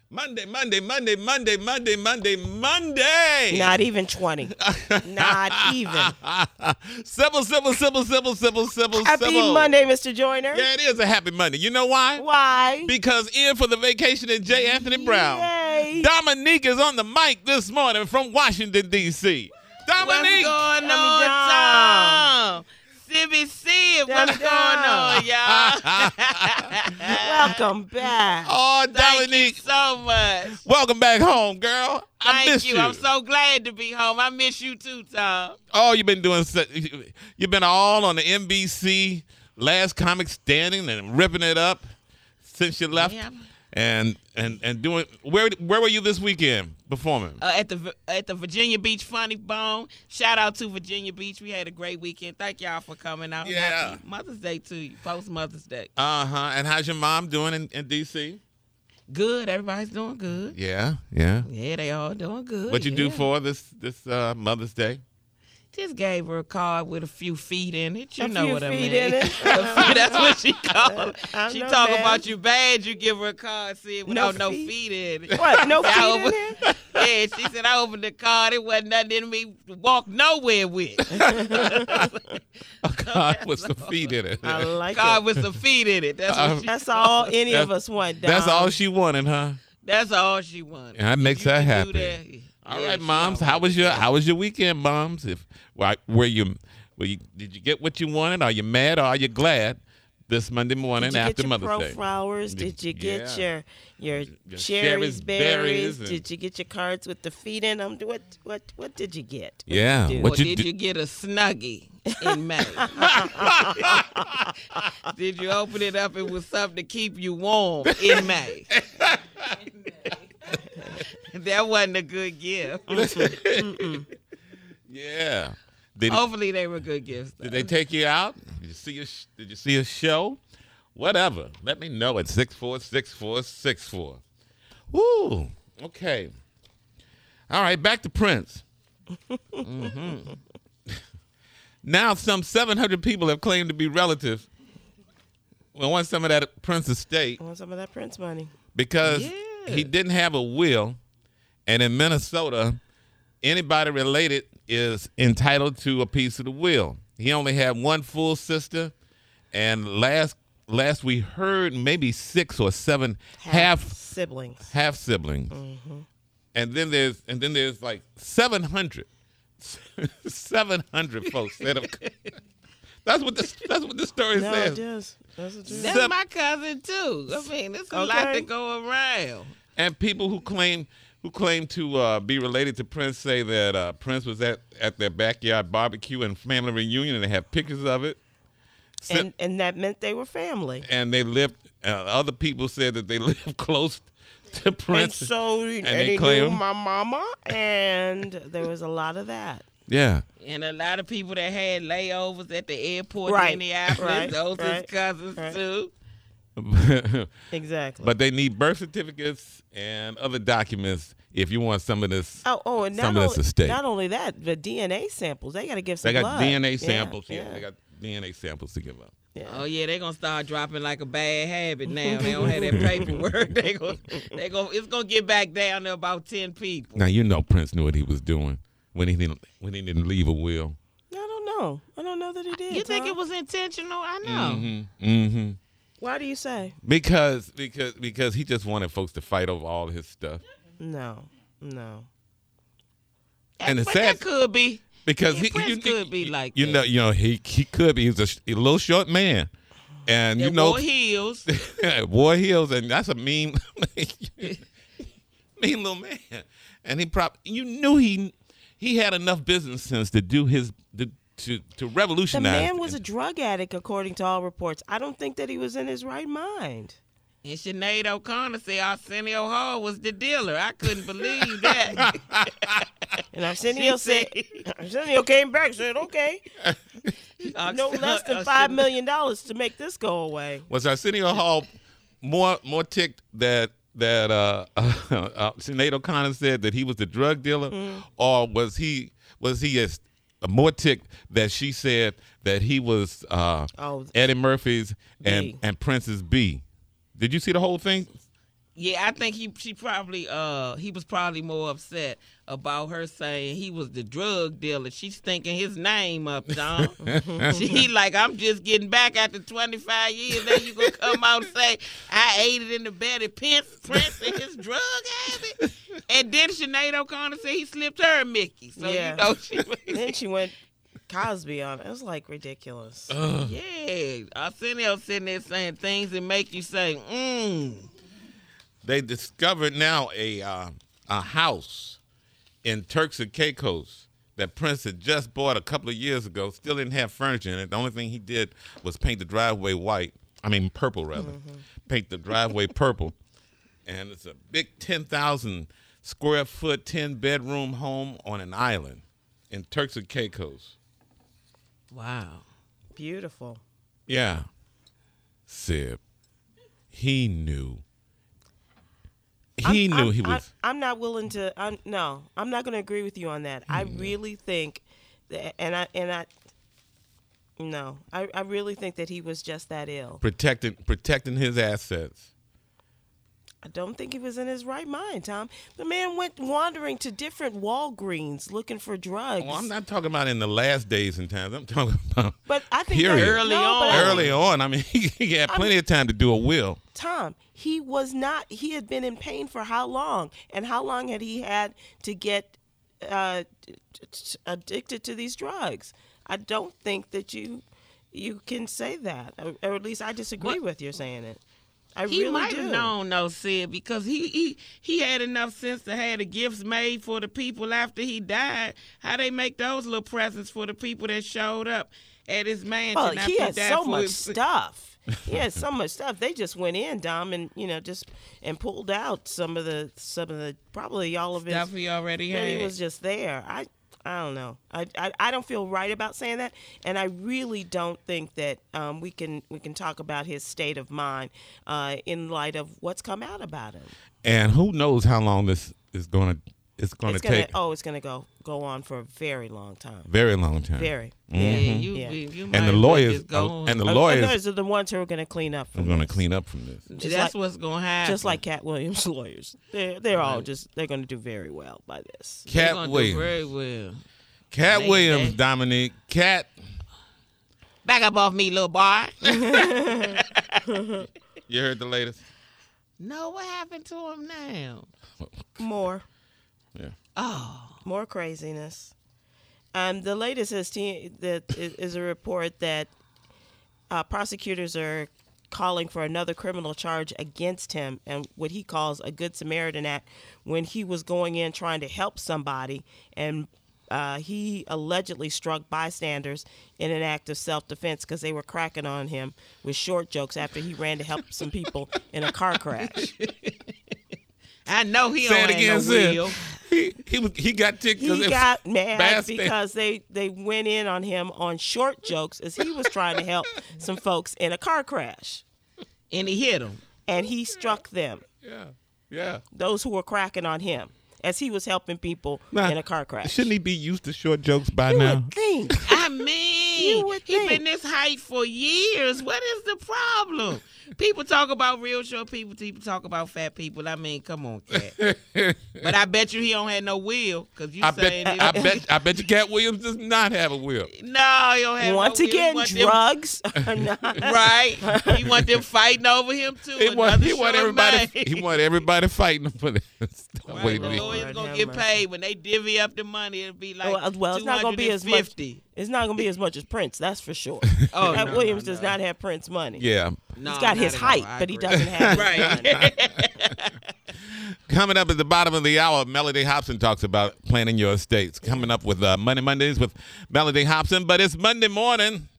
Monday. Not even 20. Not even. Simple. Happy Monday, Mr. Joyner. Yeah, it is a happy Monday. You know why? Why? Because in for the vacation and J. Anthony Brown. Yay. Dominique is on the mic this morning from Washington, D.C. Dominique. What's going on, Tom? CBC, what's going on, y'all? Welcome back. Oh, Thank you Dominique. so much. Welcome back home, girl. I Thank miss you. I'm so glad to be home. I miss you too, Tom. Oh, you've been all on the NBC Last Comic Standing and ripping it up since you left. Yeah. And doing where were you this weekend performing? At the Virginia Beach Funny Bone. Shout out to Virginia Beach. We had a great weekend. Thank y'all for coming out. Yeah. Happy Mother's Day to you. Post Mother's Day. And how's your mom doing in D.C.? Good. Everybody's doing good. Yeah. Yeah, they all doing good. What you do for this Mother's Day? Just gave her a card with a few feet in it. You A know few what I feet mean. in it. That's what she called it. I She know talk that. about you bad, you give her a card saying without no feet in it. What? No I feet in opened- there? Yeah, she said I opened the card. It wasn't nothing in me to walk nowhere with. A card with some feet in it. I like Card it. with some feet in it. That's what she, That's all any of us want, Dom. That's all she wanted, huh? that's all she wanted. That makes You her can do happy. that. All Yeah, right, she moms. all How was your weekend, moms? Did you get what you wanted? Are you mad or are you glad this Monday morning Did you after get your Mother's pro Day? flowers? Did you get Yeah. your Your cherries, berries? and- Did you get your cards with the feet in them? What did you get? What Yeah. did you do? What Or you did do- you get a Snuggie in May? Did you open it up? It was something to keep you warm in May. That wasn't a good gift. Yeah. Did, Hopefully they were good gifts. did they take you out? Did you see a show? Whatever. Let me know at 646464. Woo. Okay. All right. Back to Prince. Now some 700 people have claimed to be relatives. Well, want some of that Prince estate I want some of that Prince money. because Yeah. he didn't have a will, and in Minnesota, anybody related is entitled to a piece of the will. He only had one full sister, and last we heard maybe 6 or 7 half siblings. siblings, and then there's like 700 folks that have. That's what the story No, says. it does. That's what it is. That's my cousin too. I mean, there's a lot Okay. to go around. And people who claim to be related to Prince say that Prince was at their backyard barbecue and family reunion, and they have pictures of it. And that meant they were family. And they lived. Other people said that they lived close to And Prince. so they he claim- knew my mama, and there was a lot of that. Yeah. And a lot of people that had layovers at the airport Right, in Minneapolis, right, those his right, cousins right. too. Exactly. But they need birth certificates and other documents if you want some of this. and some of this estate. not only that, but DNA samples. They got to give some They got blood. DNA samples. Yeah. They got DNA samples to give up. Yeah. Oh yeah, they're gonna start dropping like a bad habit now. They don't have that paperwork. It's gonna get back down to about 10 people. Now you know Prince knew what he was doing when he didn't leave a will. I don't know. I don't know that he did. You think Tom. it was intentional? I know. Mm-hmm. Why do you say? Because he just wanted folks to fight over all his stuff. No. And the But sad that could be. because Yeah, Prince could be like you that. know he could be. He's a little short man, and They you know wore heels. wore heels, and that's a mean little man. And you knew he had enough business sense to do to The revolutionize. man was a drug addict, according to all reports. I don't think that he was in his right mind. And Sinead O'Connor said Arsenio Hall was the dealer. I couldn't believe that. And Arsenio came back and said, okay, no Arsenio- less than $5 million to make this go away. Was Arsenio Hall more ticked that Sinead O'Connor said that he was the drug dealer, or was he as more ticked that she said that he was Eddie Murphy's B. and Prince's B? Did you see the whole thing? Yeah, I think he was probably more upset about her saying he was the drug dealer. She's thinking his name up, Don. She like, I'm just getting back after 25 years. Then you gonna come out and say I aided in the Betty Prince and his drug habit. And then Sinead O'Connor said he slipped her a Mickey. So Yeah. Then she went Cosby on it. It was like ridiculous. Yeah, Arsenio sitting there saying things that make you say, They discovered now a house in Turks and Caicos that Prince had just bought a couple of years ago. Still didn't have furniture in it. The only thing he did was paint the driveway purple rather. Paint the driveway purple. And it's a big 10,000 square foot, 10-bedroom home on an island in Turks and Caicos. wow. Beautiful. Yeah. Sib. He knew. He knew he was. I'm not willing to. I'm not going to agree with you on that. I really think that, I really think that he was just that ill. protecting his assets. I don't think he was in his right mind, Tom. The man went wandering to different Walgreens looking for drugs. Well, I'm not talking about in the last days and times. I'm talking about But I think period. that, Early no, on. but I think- Early on. I mean, he had plenty of time to do a will. Tom, he was not. He had been in pain for how long? And how long had he had to get addicted to these drugs? I don't think that you can say that, or at least I disagree with you saying it. He really might do. have known, though, Sid, because he had enough sense to have the gifts made for the people after he died. How they make those little presents for the people that showed up at his mansion Well, after he had died so for much his- stuff. He had so much stuff. They just went in, Dom, and and pulled out some of the probably all of his stuff he already Yeah, had. he was just there. I don't know. I don't feel right about saying that, and I really don't think that we can talk about his state of mind in light of what's come out about him. And who knows how long this is going to take? It's gonna go on for a very long time. Very long time. Very. Yeah, you And might the as well lawyers just go on. and the And lawyers those are the ones who are going to clean up. are going to clean up from this. That's what's going to happen. Just like Cat Williams' lawyers, they're all they're going to do very well by this. They're Cat gonna do Williams. very well. Cat They- Williams, they- Dominique. Cat. Back up off me, little boy. You heard the latest? No, what happened to him now? More Yeah. Oh, more craziness. The latest is a report that prosecutors are calling for another criminal charge against him and what he calls a Good Samaritan Act when he was going in trying to help somebody, and he allegedly struck bystanders in an act of self-defense because they were cracking on him with short jokes after he ran to help some people in a car crash. I know he Say don't it again, have no Sid. will. He got ticked because He got mad bastard. because they went in on him on short jokes as he was trying to help some folks in a car crash. And he hit him. And he struck them, Yeah. those who were cracking on him, as he was helping people Now, in a car crash. Shouldn't he be used to short jokes by You now? would think. I mean, You would he think. been this height for years. What is the problem? People talk about real short people. People talk about fat people. I mean, come on, Cat. But I bet you he don't have no will, because you I saying bet you Cat Williams does not have a will. no, he don't have Once no will. He again, want them- drugs are not. Right. He want them fighting over him too. He want Another short everybody. man. He want everybody fighting for this. Right, Wait a the minute. lawyers Lord gonna have get mercy. paid when they divvy up the money. It'll be like Well, it's not going to be as much. 250. It's not going to be as much as Prince. That's for sure. Oh, Cat no, Williams no, does no. not have Prince money. Yeah. No, He's got not his at all. height, I but he agree. doesn't have his money. Right. Coming up at the bottom of the hour, Melody Hobson talks about planning your estates. Coming up with Monday Mondays with Melody Hobson, but it's Monday morning.